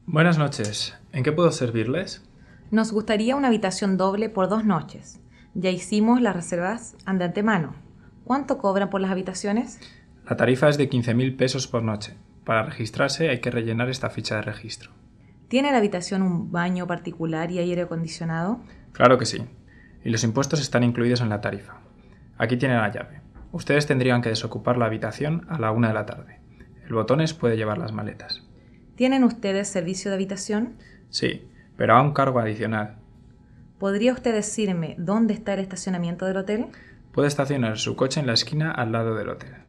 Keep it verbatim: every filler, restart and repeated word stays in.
Buenas noches. ¿En qué puedo servirles? Nos gustaría una habitación doble por dos noches. Ya hicimos las reservas de antemano. ¿Cuánto cobran por las habitaciones? La tarifa es de quince mil pesos por noche. Para registrarse hay que rellenar esta ficha de registro. ¿Tiene la habitación un baño particular y aire acondicionado? Claro que sí. Y los impuestos están incluidos en la tarifa. Aquí tiene la llave. Ustedes tendrían que desocupar la habitación a la una de la tarde. El botones puede llevar las maletas. ¿Tienen ustedes servicio de habitación? Sí, pero a un cargo adicional. ¿Podría usted decirme dónde está el estacionamiento del hotel? Puede estacionar su coche en la esquina al lado del hotel.